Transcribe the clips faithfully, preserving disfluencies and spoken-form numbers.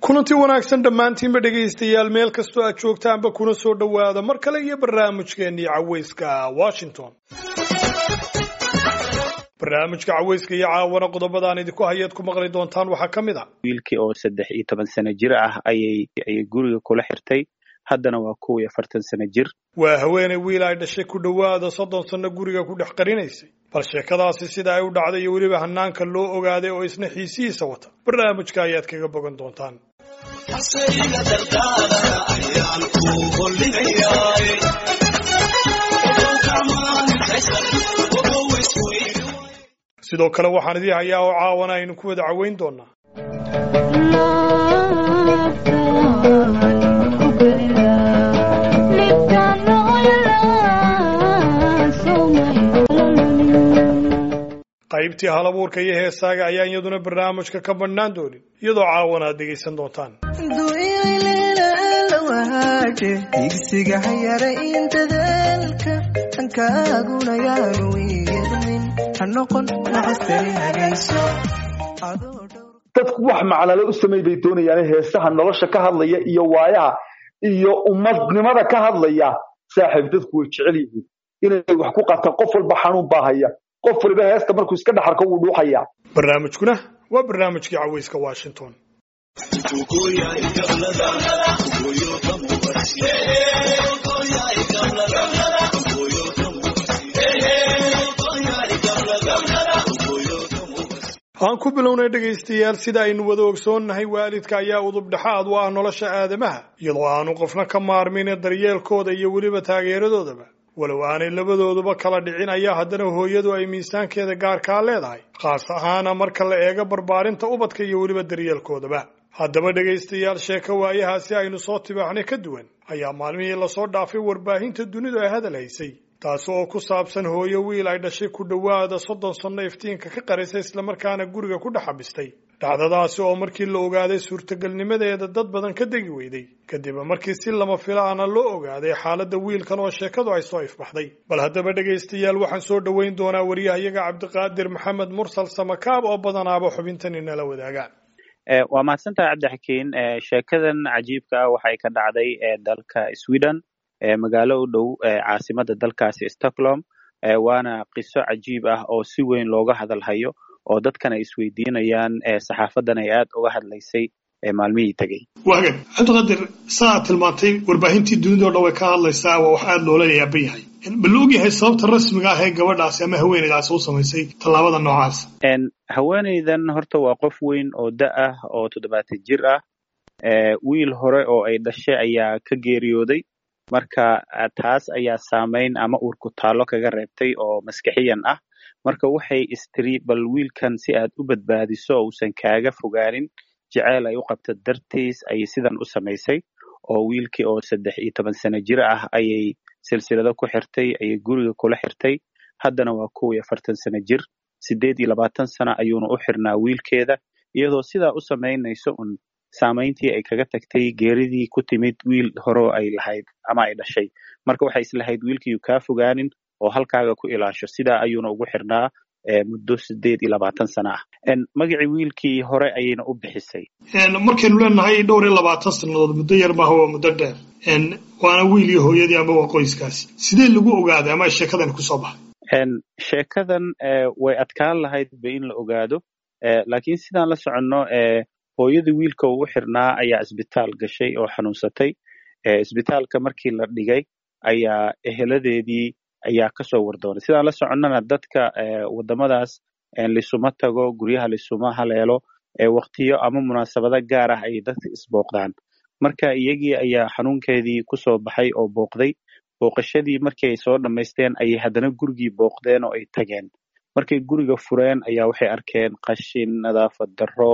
kulanti wanaagsan dhammaantiinba dhegaystayaal meel kastoo aad joogtaanba kuna soo dhowaada mar kale iyo barnaamijkeennii cawayska Washington. barnaamijka cawayska iyo caawana qodobadaan idinku hayaad ku maqli doontaan waxaa ka mid ah wiilkii oo saddex iyo toban sano jir ah ayay ayay guriga kula xirtay haddana waa kow iyo afartan sano jir waa haweeney wiil ay dhashay ku dhowaada soddon sano guriga ku dhex qarinaysay bal sheekadaasi sida ay u dhacday iyo weliba hanaanka loo ogaaday oo isna xiisihiisa wata barnaamijka ayaad kaga bogan doontaan. sidoo kale waxaan idin hayaa oo caawana aynu ku wada caweyn doonaa qaybtii halabuurka iyo heesaaga ayaan iyaduna barnaamijka ka badhnaan doonin iyadoo caawana aad dhegaysan doontaan. digsiga hayara intadalka hankaaguna yaaga weermin hanoqon nacastay hagayso dadku wax macnale u sameey bay doonayaan heesaha nolosha ka hadlaya iyo waayaha iyo ummadnimada ka hadlaya saaxiib dadku way jecel yihiin inay wax ku qaataan qof walba xanuun baahaya qof walba heesta markuu iska dhaxarko uu dhuuxaya. barnaamijkuna waa barnaamijkii cawayska Washington. aan ku bilownay dhegaystayaal sida aynu wada ogsoonnahay waalidka ayaa udub dhaxaad u ah nolosha aadamaha iyadoo aanu qofna ka maarmin daryeelkooda iyo weliba taageeradoodaba walow aanay labadooduba kala dhicin ayaa haddana hooyadu ay miisaankeeda gaarkaa leedahay khaas ahaana marka la eego barbaarinta ubadka iyo weliba daryeelkoodaba. haddaba dhegaystayaal sheeko waayahaasi aynu soo tibaaxnay ka duwan ayaa maalmihii lasoo dhaafay warbaahinta dunidu ay hadal haysay taasi oo ku saabsan hooyo wiil ay dhashay ku dhowaada soddon sanno iftiinka ka qarisa islamarkaana guriga ku dhex xabistay dhacdadaasi oo markii la ogaaday suurtagalnimadeeda dad badan ka degi weyday kadib markii si lama filaana loo ogaaday xaaladda wiilkan oo sheekadu ay soo ifbaxday. bal haddaba dhegaystayaal waxaan soo dhoweyn doonaa wariyahayaga cabdiqaadir maxamed mursal samakaab oo badanaaba xubintan inala wadaaga. waa mahadsantahay cabdixakiin. sheekadan cajiibka ah waxay ka dhacday dalka Sweden magaalo u dhow caasimada dalkaasi Stockholm waana qiso cajiib ah oo si weyn looga hadal hayo oo dadkana isweydiinayaan saxaafadan ay aad uga hadlaysay maalmihii tagay. waaga cabdiqaadir saa tilmaantay warbaahintii dunida oo dhan way ka hadlaysaa waa wax aad loola yaaban yahay ma la ogyahay sababta rasmiga ah ee gabadhaasi ama haweeneydaasi u samaysay tallaabada noocaas? haweeneydan horta waa qof weyn oo da ah oo toddobaatan jir ah wiil hore oo ay dhashay ayaa ka geeriyooday marka taas ayaa saameyn ama uurku taalo kaga reebtay oo maskaxiyan ah marka waxay istiri bal wiilkan si aad u badbaadiso oo uusan kaaga fogaanin jacayl ay u qabto dartiis ayay sidan u samaysay oo wiilkii oo saddex iyo toban sano jir ah ayay silsilado ku xirtay ayay guriga kula xirtay haddana waa kow iyo afartan sano jir siddeed iyo labaatan sano ayuuna u xirnaa wiilkeeda iyadoo sidaa u samaynayso un saamayntii ay kaga tagtay geeridii ku timid wiil hore ay lahayd ama ay dhashay marka waxay islahayd wiilkiiyu kaa fogaanin oo halkaaga ku ilaasho sidaa ayuuna ugu xirnaa muddo siddeed iyo labaatan sano ah. magacii wiilkii hore ayayna u bixisay. markaynu leenahay dhowr iyo labaatan sannadood muddo yar maaha waa muddo dheer waana wiil iyo hooyadii ama waa qoyskaasi sidee lagu ogaaday ama sheekadan kusoo baxay? sheekadan way adkaan lahayd ba in la ogaado laakiin sidaan la soconno hooyadii wiilka uu u xirnaa ayaa isbitaal gashay oo xanuunsatay isbitaalka markii la dhigay ayaa eheladeedii ayaa kasoo wardoonay sidaan la soconnana dadka wadamadaas lisuma tago guryaha lisuma haleelo waqtiyo ama munaasabado gaar ah ayay dadka isbooqdaan marka iyagii ayaa xanuunkeedii kusoo baxay oo booqday booqashadii markii ay soo dhammaysteen ayay haddana gurigii booqdeen oo ay tageen markay guriga fureen ayaa waxay arkeen qashin nadaafad darro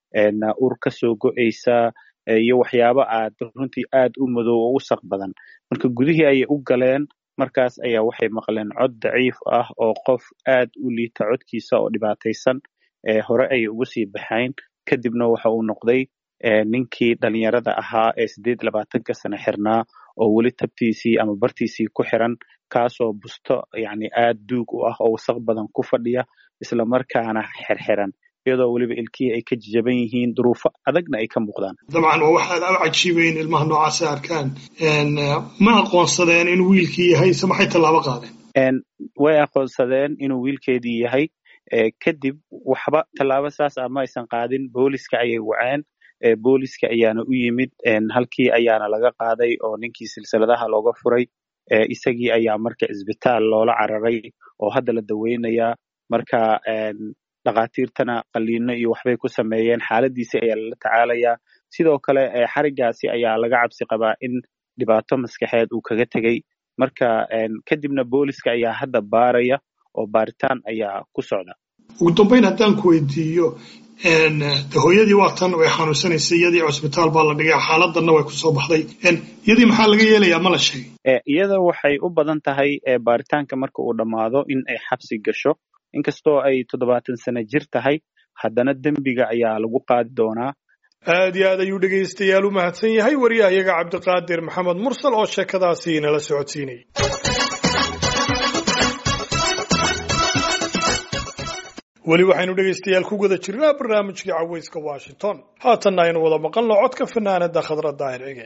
ur ka soo go'aysa iyo waxyaabo aad runtii aad u madow oo u saq badan marka gudihii ayay u galeen markaas ayaa waxay maqleen cod daciif ah oo qof aad u liita codkiisa oo dhibaataysan hore ayay ugu sii baxayn kadibna waxa uu noqday ninkii dhalinyarada ahaa ee siddeed iyo labaatanka sano xirnaa oo weli tabtiisii ama bartiisii ku xiran kaasoo busto yani aad duug u ah oo wasaq badan ku fadhiya isla markaana xirxiran iyadoo weliba ilkihii ay ka jajaban yihiin duruufo adagna ay ka muuqdaan. dabcan waa waxaad u cajiibayn ilmaha noocaas arkaan ma aqoonsadeen in wiilkii yahay se maxay tallaabo qaadeen? way aqoonsadeen inuu wiilkeedii yahay kadib waxba tallaabo saas ah ma aysan qaadin. booliska ayay waceen, booliska ayaana u yimid, halkii ayaana laga qaaday oo ninkii silsiladaha looga furay. isagii ayaa marka isbitaal loola cararay oo hadda la daweynayaa. marka dhakhaatiirtana qaliino iyo waxbay ku sameeyeen, xaaladiisi ayaa lala tacaalayaa. sidoo kale xarigaasi ayaa laga cabsi qabaa in dhibaato maskaxeed uu kaga tegey. marka kadibna booliska ayaa hadda baaraya oo baaritaan ayaa ku socda. ugu dambayn haddaan ku weydiiyo, hooyadii waa tan way xanuunsanaysay, iyadii cusbitaal baa la dhigay, xaaladanna way kusoo baxday. iyadii maxaa laga yeelayaa ma la sheegay? iyada waxay u badan tahay baaritaanka marka uu dhammaado in ay xabsi gasho. inkastoo ay toddobaatan sano jir tahay, haddana dembiga ayaa lagu qaadi doonaa. aad iyo aad ayuu dhegaystayaal u mahadsan yahay wariyahayaga cabdiqaadir maxamed mursal oo sheekadaasi nala socodsiinayay. weli waxaynu dhegaystayaal ku guda jirnaa barnaamijkii cawayska Washington. haatanna aynu wada maqalno codka fanaanada Khadra Daahir Ege.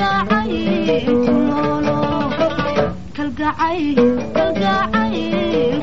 kalgacayl kalgacayl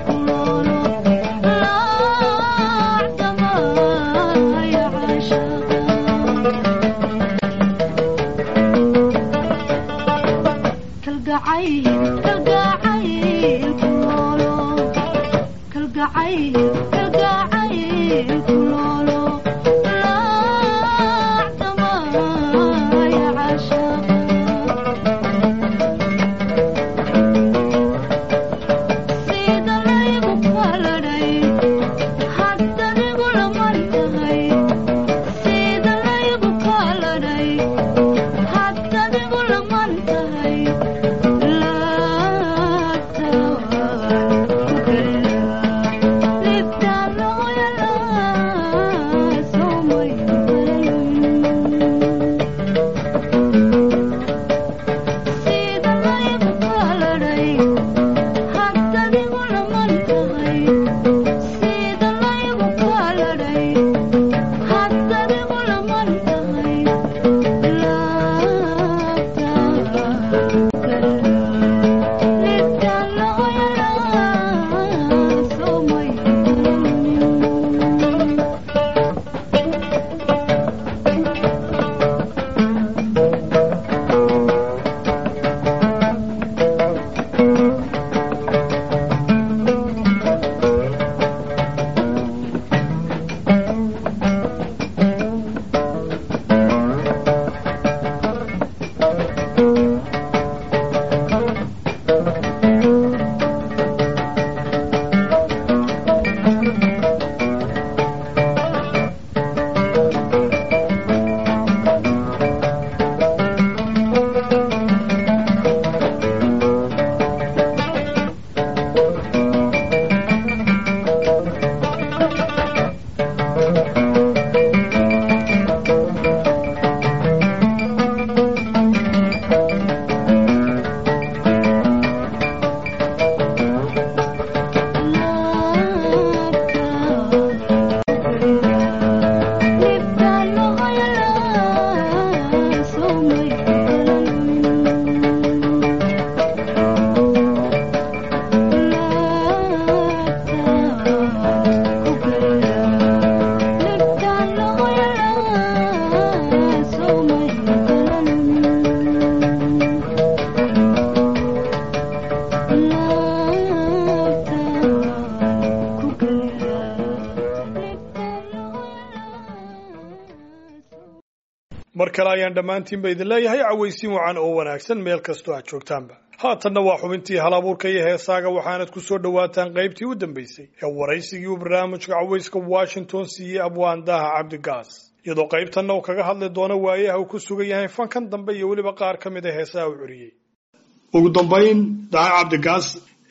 mar kale ayaan dhammaantiinba idin leeyahay cawaysiin wacan oo wanaagsan meel kastoo aad joogtaanba haatanna waa xubintii halabuurka iyo heesaaga waxaanad ku soo dhowaataan qaybtii u dambaysay ee waraysigii uu barnaamijka cawayska washington siiyey abwaandaha cabdigaas iyadoo qaybtanna uu kaga hadli doono waayaha uu ku sugan yahay fankan dambe iyo weliba qaar ka mid a heesaha uu curiyey ugu dambayn daha cabdigaas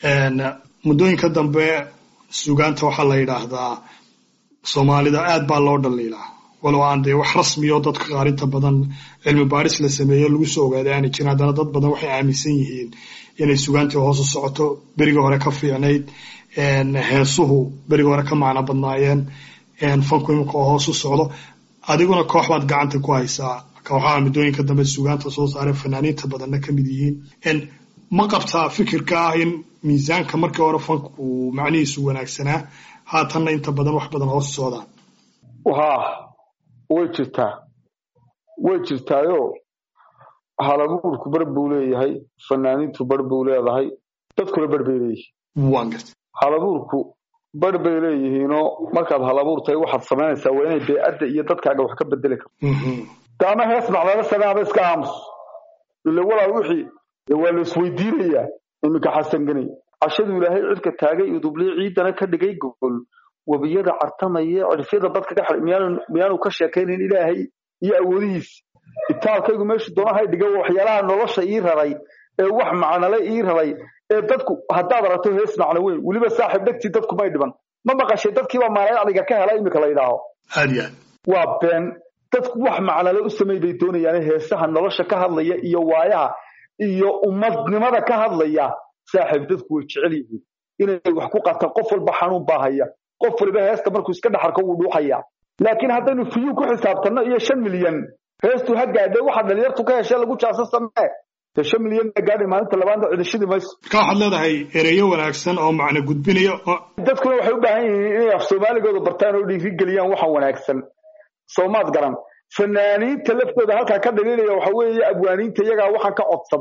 muddooyinka dambe sugaanta waxaa la yidhaahdaa soomaalida aad baa loo dhaliilaa walow aan dee wax rasmiyo dadka qaarinta badan cilmi baadhis la sameeyo lagu soo ogaaday aanay jirin haddana dad badan waxay aaminsan yihiin inay sugaantii hoos u socoto berigii hore ka fiicnayd heesuhu berigii hore ka macno badnaayeen fanku imika oo hoos u socdo adiguna koox baad gacanta ku haysaa kooxaha muddooyinka dambe sugaanta soo saaray fanaaniinta badanna ka mid yihiin ma qabtaa fikirka ah in miisaanka markii hore fanku uu macnihiisu wanaagsanaa haatanna inta badan wax badan hoos u socdaan way jirtaa way jirtaayo halabuurku bar buu leeyahay fanaaniintu bar buu leedahay dadkuna bar bay leeyihiin halabuurku bar bay leeyihiinoo markaad halabuurtahay waxaad samaynaysaa waa inay beecadda iyo dadkaaga wax ka bedeli karto taana hees macdala sanaaba iska aamus ila walaal wixii waa la isweydiinayaa iminka xasan ganay cashadu ilaahay cirka taagay udubliye ciidana ka dhigay gogol wabiyada cartamaya cirfyada dadka ka xal miyaanu ka sheekaynayn ilaahay iyo awoodihiis itaalkaygu meesha doonahay dhiga waxyaalaha nolosha ii raray ee wax macnale ii raray ee dadku haddaad aragto hees macno weyn weliba saaxiib dhegtii dadku may dhiban ma maqashay dadkiibaa maalayacdiga ka hela iminka la yidhaaho waa been dadku wax macnale u samay bay doonayaan heesaha nolosha ka hadlaya iyo waayaha iyo ummadnimada ka hadlaya saaxiib dadku way jecel yihiin inay wax ku qataan qof walba xanuun baa haya qof waliba heesta markuu iska dhaxarko wuu dhuuxayaa laakiin haddaynu fiyuu ku xisaabtanno iyo shan milyan heestu ha gaadhay waxa dhalinyartu ka heshay lagu jaaso samee dee shan milyan na gaadhay maalinta labaadna cidhashadii mayso marka waxaad leedahay ereyo wanaagsan oo macno gudbinaya dadkuna waxay u baahan yihiin inay af soomaaligooda bartaan oo dhiirigeliyaan waxan wanaagsan soomaad garan fanaaniinta laftooda halkaa ka dhaliilaya waxa weeye abwaaniinta iyagaa waxaan ka codsada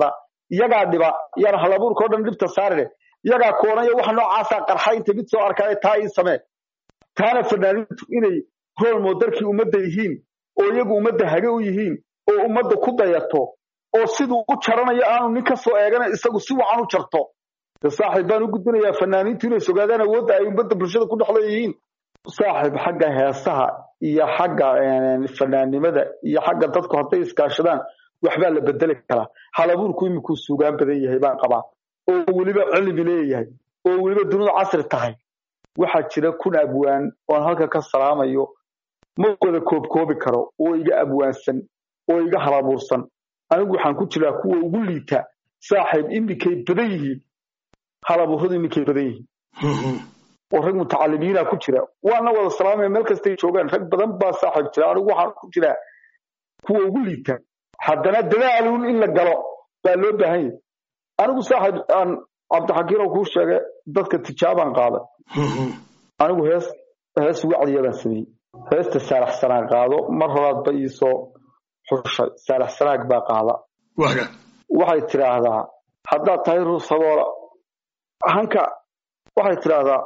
iyagaa dhiba iyana halabuurka oo dhan dhibta saarine iyagaa koonaya waxa noocaasa qarxay inta mid soo arkay taa ii samee taana fanaaniintu inay role modelkii ummadda yihiin oo iyagu ummadda hage u yihiin oo ummadda ku dayato oo siduu u jaranayo aanu nin ka soo eegana isagu si wacan u jarto saaxiib baan u gudbinayaa fanaaniintu inay sogaadaan awoodda ay ummadda bulshada ku dhexla yihiin saaxiib xagga heesaha iyo xagga fanaannimada iyo xagga dadku hadday iskaashadaan waxbaa la bedeli karaa halabuurku imikuu sugaan badan yahay baan qabaa oo weliba cilmi leeyahay oo weliba dunida casri tahay waxaa jira kun abwaan oon halka ka salaamayo ma wada koobkoobi karo oo iga abwaansan oo iga halabuursan anigu waxaan ku jiraa kuwa ugu liita saaxiib imikay badan yihiin halabuuradu imikay badan yihiin oo rag mutacalimiina ku jira waana wada salaamay meel kastay joogaan rag badan baa saaxiib jira anigu waxaan ku jiraa kuwa ugu liita haddana dadaalun in la galo baa loo baahan yahay anigu saaxiib aan cabdixakiin kuu sheegay dadka tijaabaan qaaday anigu hees hees wacdiyadaan sameeyey heesta saalax sanaan qaado mar horaad ba iisoo xushay saalax sanaag baa qaada waxay tidhaahdaa haddaad tahay ruus saboola hanka waxay tidhaahdaa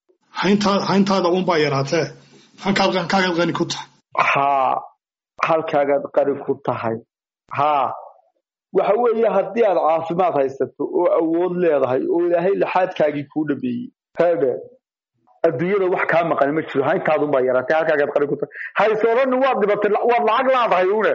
hayntaada unbaa yaraatee halkaagaad qani ku tahay haa halkaagaad qani ku tahay haa waxa weeye haddii aad caafimaad haysato oo awood leedahay oo ilaahay laxaadkaagii kuu dhameeyey heebe adduunyada wax kaa maqan ma jiro hayntaadunbaa yaraatay halkaagaad qani ku tahay haysoodani waad dhibatay waad lacag laadahay une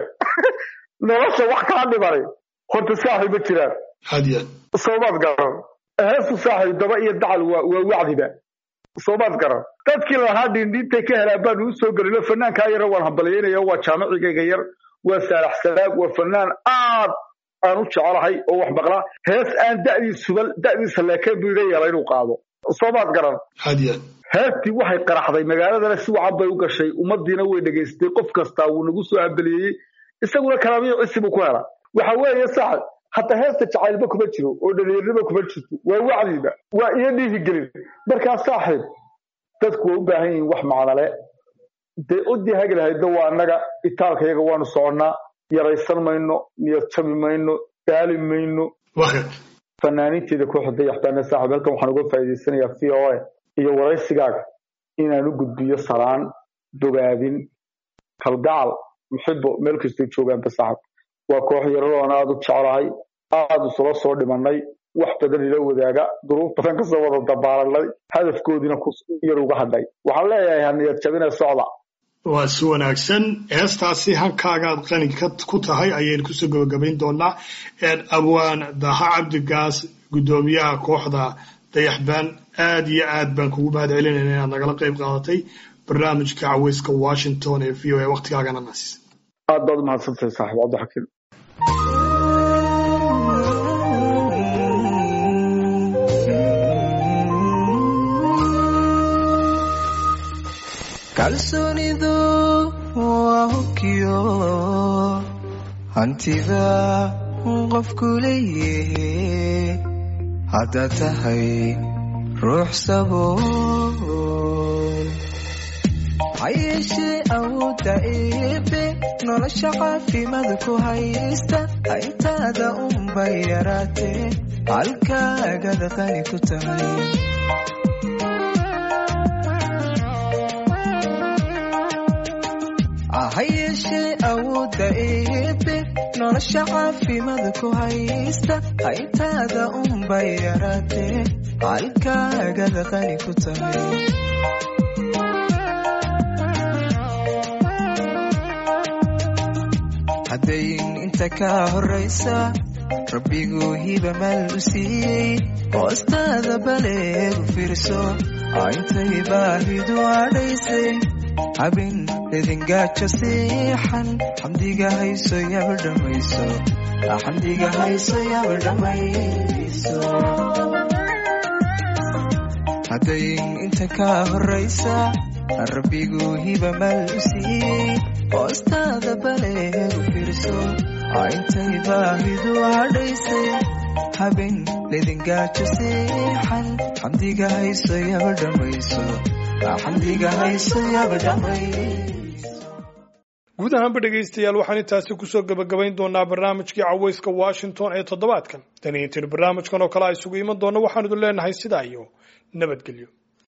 nolosha wax kaa dhimanay horta saaxiib ma jiraan hadiya soomaad garan heesu saaxiib daba iyo dacal waa waa wacdiba soomaad garan dadkii lahaa dhindhintay ka helaan baan u soo gelino fanaankaa yara waan hambalyeynaya waa jaamicigayga yar waa saalax sanaag waa fanaan aad aan u jecelahay oo wax maqlaa hees aan da'diisuba da'diisa leekeen buu iga yeelay inuu qaado soomaad garan hadiya heestii waxay qaraxday magaaladana si wacan bay u gashay ummaddiina way dhegaystay qof kastaa wuu nagu soo hambaliyeeyey isaguna kalaamiyo cisi buu ku helaa waxa weeye saaxib hataa heesta jacaylba kuma jiro oo dhalinyarnima kuma jirto waa wacdiba waa iyo dhiirigelin markaa saaxiib dadku waa u baahan yihiin wax macnale dee udii hagi lahaydna waa annaga itaalka iyaga waanu soconnaa yaraysan mayno niyad jabi mayno daali mayno fanaaniinteeda kooxda dayaxbaana saaxiib halkan waxaan uga faa'iidaysanayaa v o a iyo waraysigaaga inaan u gudbiyo salaan bogaadin kalgacal muxibo meel kastay joogaanba saaxiib waa koox yararoon aad u jeclahay aad isula soo dhimanay wax badan ila wadaaga duruuf badan kasoo wada dabaalanay hadafkoodiina ku yar uga hadhay waxaan leeyahay haniyad jabina socda waa si wanaagsan heestaasi halkaagaad qani ku tahay ayaynu kusoo gabagabayn doonaa abwaan daha cabdigaas guddoomiyaha kooxda dayaxbaan aad iyo aad baan kugu mahad celinayna inaad nagala qayb qaadatay barnaamijka caweyska washington ee v o a waqtigaagana nasis aad baad umahadsantahay saaxiib cabdixakiin kalsoonidu waa hubkiyo hantida qofku leeyahay haddaad tahay ruux sabool hayeeshee awoodda eebe nolosha caafimaad ku haysta hayntaada unbay yaraatee halkaagad qani ku tahay hayeeshee awoodda eebe nolosha caafimaad ku haysta hayntaada unbay yaraatee halkaagad qani ku tahay haddayn inta ka horraysa rabbigu hiba mal u siiyey hoostaada baleegu fiirso intay baahidu adhaysay habin idingaajo siixan xamdiga hayso yaba dhammayso xamdiga hayso yaba dhammayso haddayn inta ka horraysa rabbigu hiba mal u siiyey hoostaada baleegu fiirso intay baahidu hadhaysay habin idingaajo siixan xamdiga hayso yaba dhammayso guud ahaanba dhegaystayaal waxaan intaasi kusoo gabagabayn doonaa barnaamijkii cawayska Washington ee toddobaadkan tan iyo intii barnaamijkan oo kale ay isugu iman doona waxaan idin leenahay sidaa iyo nabadgelyo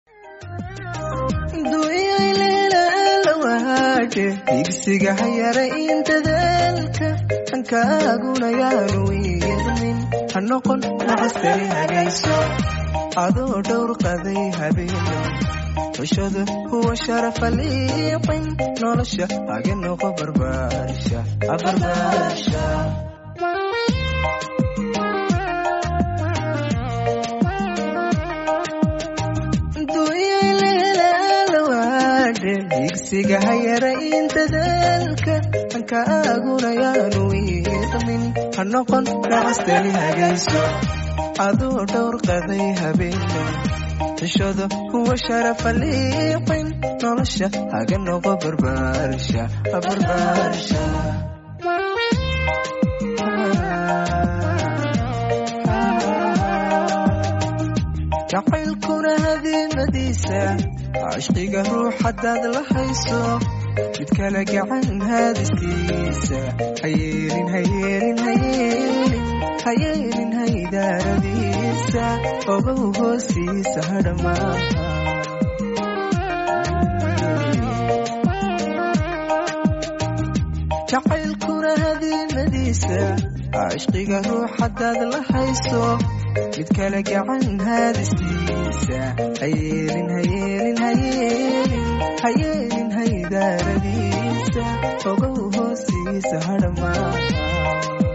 digsiga hayara inta dalka ankaaguna yaanu yeedmin hanoqon nacastari hagayso adoo dhowr qaday habeeno xushada huwa sharafa liiqin nolosha haga noqo barbaarsha barbaarsha digsiga hayara inta dalka ankaaguna yaanu yeedmin hanoqon nacastari hagayso adoo dhowr qaday habeeno xushada huwa sharafa liiqin nolosha haga noqo barbaarsha barbaarsha jacaylkuna hadiimadiisa cashqiga ruux haddaad la hayso mid kala gacan haadistiisa hayeelin hayeelin hayeelin hayeelin haydaaradiisa ogow hoostiisa hadhamaa jacaylkuna hadiimadiisa cashqiga ruux haddaad la hayso mid kala gacan haadistiisa hayeelin hayeelin hayeelin hayeelin haydaaradiisa ogow hoostiisa hadhamaa